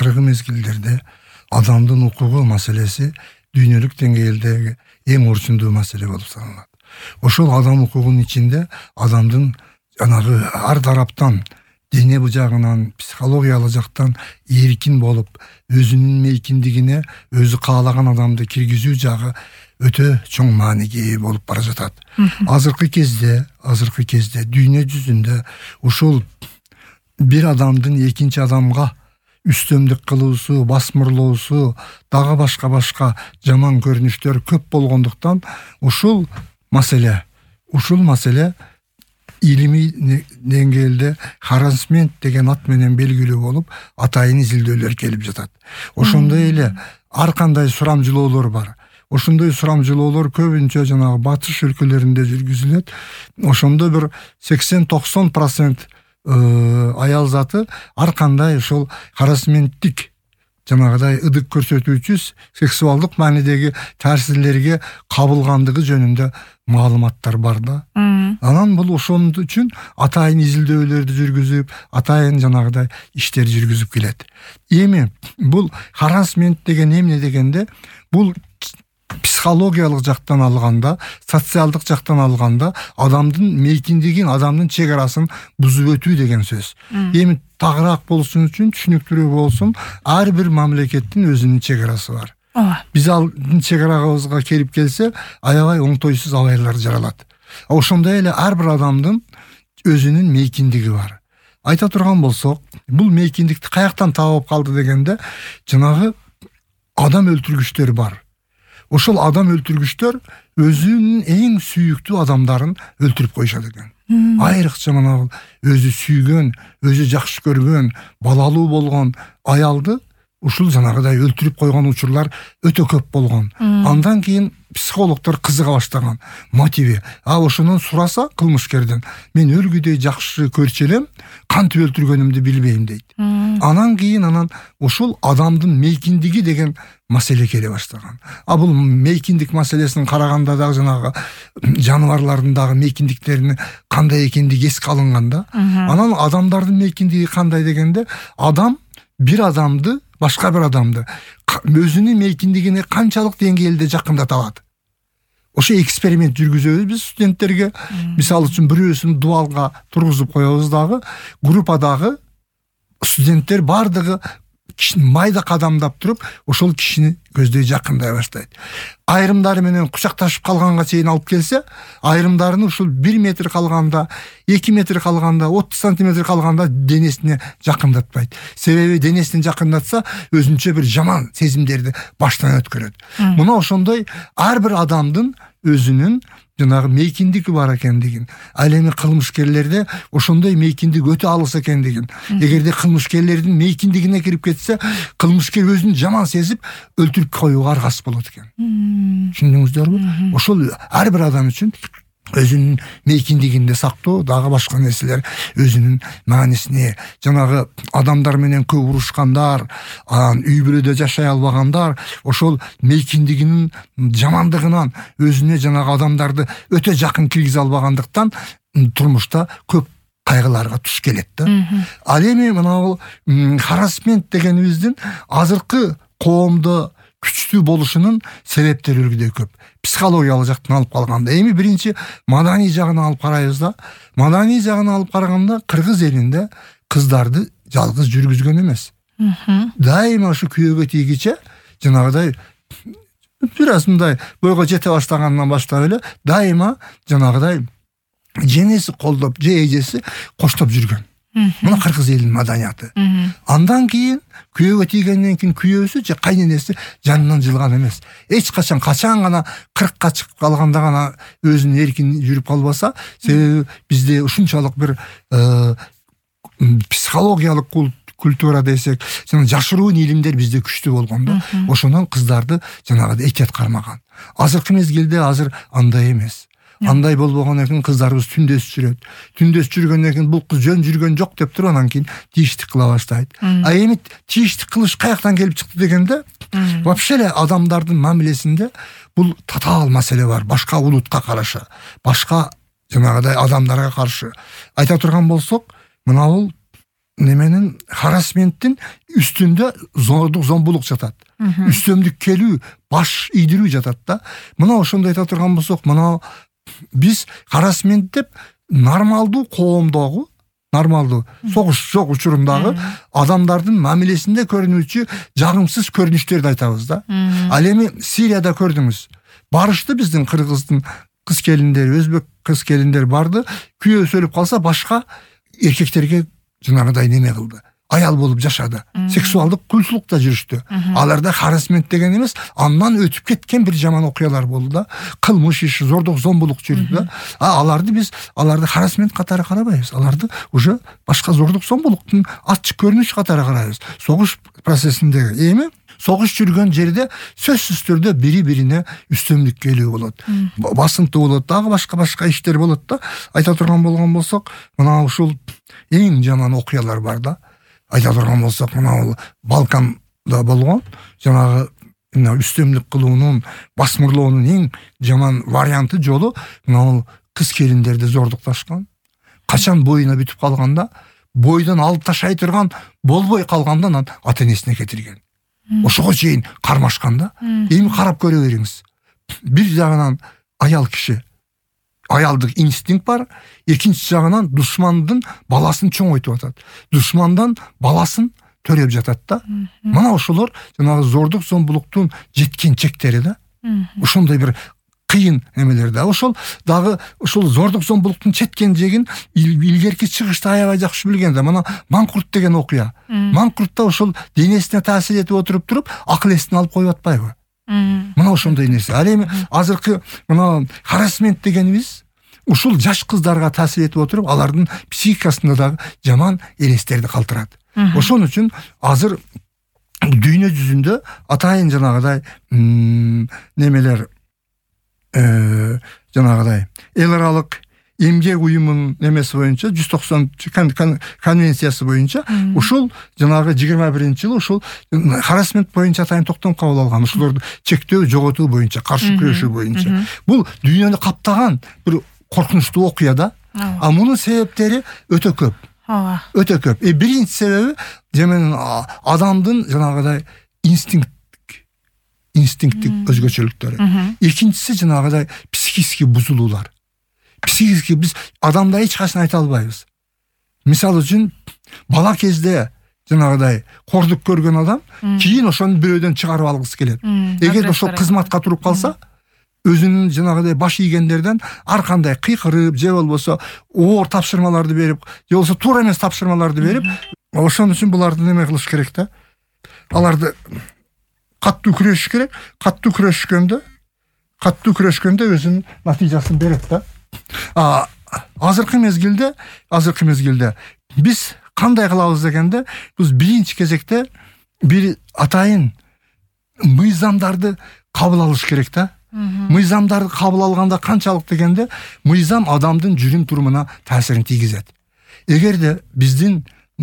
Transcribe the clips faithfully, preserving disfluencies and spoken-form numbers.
акыркы мезгилдерде адамдын укугу маселеси дүйнөлүк деңгээлдеги эң орчундуу маселе болуп саналат. Ошол адам укугунун ичинде адамдын жанагы ар тараптан дене жагынан, психологиялык жактан эркин болуп, өзүнүн мейкиндигине өзү каалаган адамды киргизүү жагы өтө чоң мааниге ээ болуп бара жатат. Азыркы кезде, азыркы кезде дүйнө жүзүндө ушул бир адамдын экинчи адамга үстөмдүк кылуусу, басмырлоосу, дагы башка башка жаман көрүнүштөр көп болгондуктан ушул маселе, ушул маселе илимий деңгээлде харасмент деген ат менен белгилүү болуп, атайын изилдөөлөр келип жатат. Ошондой эле ар кандай сурамжылоолор бар. Ошондой сурамжылоолор көбүнчө жанагы батыш өлкөлөрүндө жүргүзүлөт. Ошондо бир сексен токсон процент аял заты ар кандай ошол харасменттик жанагыдай ыдык көрсөтүүчү сексуалдык маанидеги таасирлерге кабылгандыгы жөнүндө маалыматтар бар да. Анан бул ошон үчүн атайын изилдөөлөрдү жүргүзүп, атайын жанагыдай иштер жүргүзүп келет. Эми бул харасмент деген эмне дегенде, бул психологиялык жактан алганда, социалдык жактан алганда адамдын мейкиндигин, адамдын чек арасын бузуп өтүү деген сөз. Эми тагыраак болушун үчүн, түшүнүктүүрөөк болсун, ар бир мамлекеттин өзүнүн чек арасы бар. Биз алдын чек арабызга келип келсе, аябай оңтойсуз абайлар жаралат. Ошондой эле ар бир адамдын өзүнүн мейкиндиги бар. Айта турган болсок, бул мейкиндикти каяктан таап калды дегенде, жанагы адам өлтүргүчтөр бар. Ошол адам өлтүргүчтөр өзүнүн эң сүйүктүү адамдарын өлтүрүп коюшат экен. Айрыкча мына өзү сүйгөн, өзү жакшы көргөн, балалуу болгон аялды ушул жанагыдай өлтүрүп койгон учурлар өтө көп болгон. Андан кийин психологдор кызыга баштаган. Мотиви, а ошонун сураса кылмышкерден, мен өлгүдөй жакшы көрчү элем, кантип өлтүргөнүмдү билбейм дейт. Анан кийин анан ушул адамдын мейкиндиги деген маселе келе баштаган. А бул мейкиндик маселесин караганда дагы жанагы жаныбарлардын дагы мейкиндиктерини кандай экендиги эске алынганда, анан адамдардын мейкиндиги кандай дегенде, адам бир адамды, башка бир адамды өзүнүн мейкиндигине канчалык деңгээлде жакындата алат. Ошо эксперимент жүргүзөбүз биз студенттерге. Мисалы үчүн бирөөсүн дуалга тургузуп коебуз дагы, группадагы студенттер бардыгы кишини майда кадамдап туруп, ошол кишини көздөй жакындай баштайт. Айрымдары менен кучакташып калганга чейин алып келсе, айрымдарын ушул бир метр калганда, эки метр калганда, отуз сантиметр калганда денесине жакындатпайт. Себеби денесине жакындатса, өзүнчө бир жаман сезимдерди баштан өткөрөт. Мына ошондой ар бир адамдын өзүнүн жанагы мейкиндиги бар экендигин, ал эми кылмышкерлерде ошондой мейкиндик өтө алыс экендигин, эгерде кылмышкерлердин мейкиндигине кирип кетсе, кылмышкер өзүн жаман сезип өлтүрүп коюуга аргасыз болот экен. Түшүндүңүздөрбү? Ошол ар бир адам үчүн өзүнүн мейкиндигинде сактоо, дагы башка нерселер өзүнүн маанисине, жанагы адамдар менен көп урушкандар, анан үй бүлөдө жашай албагандар, ошол мейкиндигинин жамандыгынан өзүнө жанагы адамдарды өтө жакын киргизе албагандыктан турмушта көп кайгыларга туш келет да. Ал эми мына харасмент дегенибиздин азыркы коомдо күчтүү болушунун себептери өргүдөй көп. Психологиялык жактан алып калганда, эми биринчи маданий жагын алып карайбыз да. Маданий жагын алып караганда, кыргыз элинде кыздарды жалгыз жүргүзгөн эмес. Дайыма ушу күйөөгө тийгиче жанагыдай бир аз мындай бойго жете баштагандан баштап эле дайыма жанагыдай женеси колдоп, же эжеси коштоп жүргөн. Мына кыргыз элинин маданияты. Андан кийин күйөөгө тийгенден кийин күйөөсү же кайненеси жанынан жылган эмес. Эч качан качан гана кыркка чыгып калганда гана өзүн эркин жүрүп калбаса, себеби бизде ушунчалык бир психологиялык культура десек, жана жашыруун илимдер бизде күчтүү болгон да. Ошондон кыздарды жанагы этият кармаган. Азыркы мезгилде азыр андай эмес. Андай болбогондон кийин кыздарыбыз түндөс жүрөт. Түндөс жүргөндөн кийин бул кыз жөн жүргөн жок деп туруп анан кийин тийиштик кыла баштайт. А эми тийиштик кылыш каяктан келип чыкты дегенде, вообще эле адамдардын мамилесинде бул татаал маселе бар. Башка улутка каршы, башка жанагыдай адамдарга каршы. Айта турган болсок, мына бул неменин харассменттин үстүндө зордук зомбулук жатат. Үстөмдүк келүү, баш ийдирүү жатат да. Мына ошондой айта турган болсок, мына биз харассмент деп нормалдуу коомдогу, нормалдуу согуш жок учурундагы адамдардын мамилесинде көрүнүүчү жагымсыз көрүнүштөрдү айтабыз да. Ал эми Сирияда көрдүңүз. Барышты биздин кыргыздын кыз келиндери, өзбек кыз келиндери барды, күйөөсү өлүп калса башка эркектерге жанагыдай неме кылды. Аял болуп жашады. Сексуалдык куйсулукта жүрүштү. Аларда харассмент деген эмес, андан өтүп кеткен бир жаман окуялар болду да. Кылмыш иш, зордук зомбулук жүрдү да. А аларды биз аларды харассмент катары карабайбыз. Аларды уже башка зордук зомбулуктун ачык көрүнүшү катары карайбыз. Согуш процессиндеги эми согуш жүргөн жерде сөзсүз түрдө бири-бирине үстөмдүк келүү болот. Басынтуу болот, дагы башка-башка иштер болот да. Айта турган болгон болсок, мына ушул эң жаман окуялар бар да. Айта турган болсок, мына Балканда болгон жанагы үстөмдүк кылуунун, басмырлоонун эң жаман варианты жолу мына кыз келиндерди зордукташкан. Качан боюна бүтүп калганда, бойдон алып ташай турган болбой калгандан ата-энесине кетирген. Ошого чейин кармашканда, эми карап көрө бериңиз. Бир жагынан аял киши, аялдык инстинкт бар, экинчи жагынан душмандын баласын чоңойтуп атат. Душмандан баласын төрөп жатат да. Мына ошолор жанагы зордук зомбулуктун жеткен чектери да. Ошондой бир кыйын эмелер да. Ошол дагы ушул зордук зомбулуктун четкен жегин илгерки чыгышта аябай жакшы билген да. Мына Манкурт деген окуя. Манкуртта ошол денесине таасир этип отуруп туруп, акыл эсин алып коюп атпайбы? Мына ошондой нерсе. Ал эми азыркы мына харассмент дегенибиз ушул жаш кыздарга таасир этип отуруп, алардын психикасында дагы жаман элестерди калтырат. Ошон үчүн азыр дүйнө жүзүндө атайын жанагыдай немелер жанагыдай эл аралык эмгек уюмунун немеси боюнча жүз токсон конвенциясы боюнча ушул жанагы жыйырма биринчи жылы ушул харассмент боюнча атайын токтом кабыл алган. Ушуларды чектөө, жоготуу боюнча, каршы күрөшүү боюнча. Бул дүйнөнү каптаган бир коркунучтуу окуя да. А мунун себептери өтө көп. Өтө көп. Э биринчи себеби жемен адамдын жанагыдай инстинкт инстинкттик өзгөчөлүктөрү. Экинчиси жанагыдай психический бузулуулар. Психический биз адамда эч качан айта албайбыз. Мисалы үчүн бала кезде жанагыдай кордук көргөн адам кийин ошону бирөөдөн чыгарып алгысы келет. Эгер ошол кызматка туруп калса, өзүнүн жанагыдай баш ийгендерден ар кандай кыйкырып, же болбосо оор тапшырмаларды берип, же болбосо туура эмес тапшырмаларды берип, ошон үчүн буларды неме кылыш керек да. Аларды каттуу күрөшүш керек. Каттуу күрөшкөндө, каттуу күрөшкөндө өзүнүн натыйжасын берет да. А азыркы мезгилде, азыркы мезгилде биз кандай кылабыз дегенде, биз биринчи кезекте бир атайын мыйзамдарды кабыл алыш керек да. Мыйзамдарды кабыл алганда канчалык дегенде, мыйзам адамдын жүрүм турумуна таасирин тийгизет. Эгерде биздин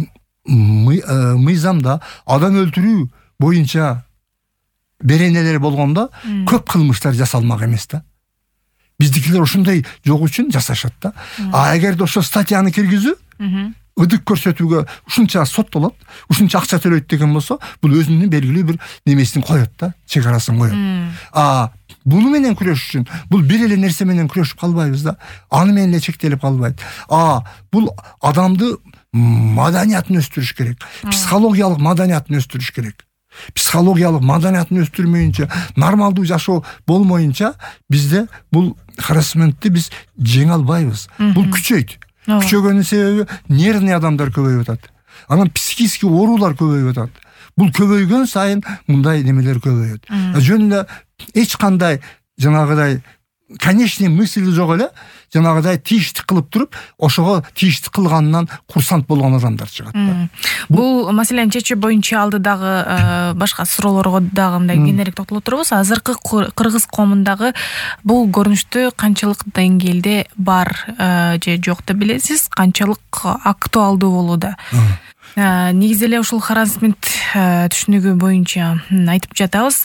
мыйзамда адам өлтүрүү боюнча беренелер болгондо көп кылмыштар жасалмак эмес да. Биздикилер ошондой жок үчүн жасашат да. А эгерде ошо статьяны киргизүү, ыдык көрсөтүүгө ушунча соттолот, ушунча акча төлөйт деген болсо, бул өзүнүн белгилүү бир немесин коет да, чегарасын коет. А буну менен күрөш үчүн бул бир эле нерсе менен күрөшүп калбайбыз да. Аны менен эле чектелип калбайт. А бул адамды маданиятын өстүрүш керек. Психологиялык маданиятын өстүрүш керек. Психологиялык маданиятын өстүрмөйүнчө, нормалдуу жашоо болмоюнча бизде бул харассментти биз жеңе албайбыз. Бул күчөйт. Күчөгөнүн себеби нервный адамдар көбөйүп атат. Анан психический оорулар көбөйүп атат. Бул көбөйгөн сайын мындай немелер көбөйөт. Жөн эле эч кандай жанагыдай конечный мысль жок эле, жанагыдай тийиштик кылып туруп, ошого тийиштик кылганынан курсант болгон адамдар чыгат да. Бул маселени чечүү боюнча алдыдагы башка суроолорго дагы мындай кененирээк токтоло турабыз. Азыркы кыргыз коомундагы бул көрүнүштү канчалык деңгээлде бар же жок деп билесиз? Канчалык актуалдуу болууда? Негизи эле ушул харассмент түшүнүгү боюнча айтып жатабыз.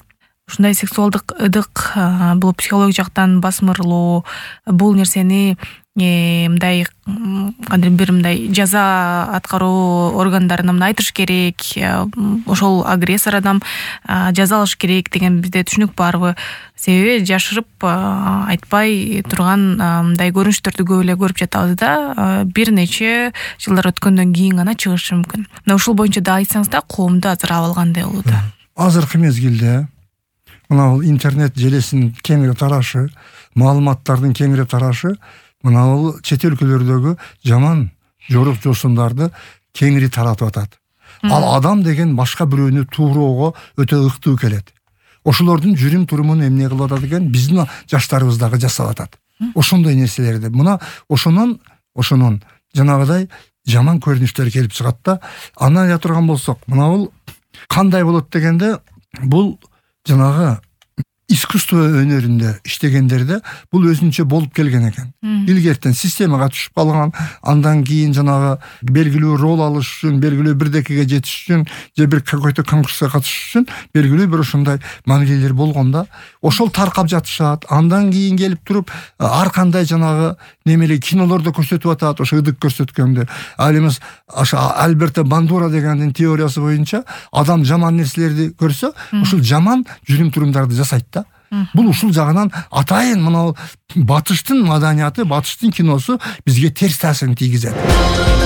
ушундай сексуалдык ыдык, бул психологик жактан басмырлоо, бул нерсени мындай кандайдыр бир мындай жаза аткаруу органдарына мына айтыш керек, ошол агрессор адам жаза алыш керек деген бизде түшүнүк барбы? Себеби жашырып айтпай турган мындай көрүнүштөрдү көп эле көрүп жатабыз да, бир нече жылдар өткөндөн кийин гана чыгышы мүмкүн. Мына ушул боюнча да айтсаңыз да, коомду азыр абал кандай болуп да? Азыркы мезгилде мына бул интернет желесинин кеңири тарашы, маалыматтардын кеңири тарашы мына бул чет өлкөлөрдөгү жаман жорук жосундарды кеңири таратып атат. Ал адам деген башка бирөөнү тууроого өтө ыктуу келет. Ошолордун жүрүм турумун эмне кылып атат экен, биздин жаштарыбыз дагы жасап атат. Ошондой нерселерди. Мына ошонун ошонун жанагыдай жаман көрүнүштөр келип чыгат да. Анан айта турган болсок, мына бул кандай болот дегенде, бул жанагы искусство өнөрүндө иштегендерде бул өзүнчө болуп келген экен. Илгертен системага түшүп калган, андан кийин жанагы белгилүү рол алыш үчүн, белгилүү бирдекеге жетиш үчүн, же бир какой-то конкурска катышыш үчүн белгилүү бир ошондой мамилелер болгондо, ошол таркап жатышат. Андан кийин келип туруп ар кандай жанагы немелер кинолордо көрсөтүп атат, ошо ыдык көрсөткөндө. Ал эмес ошо Альберто Бандура дегендин теориясы боюнча адам жаман нерселерди көрсө, ушул жаман жүрүм турумдарды жасайт да. Бул ушул жагынан атайын мына батыштын маданияты, батыштын киносу бизге терс таасирин тийгизет.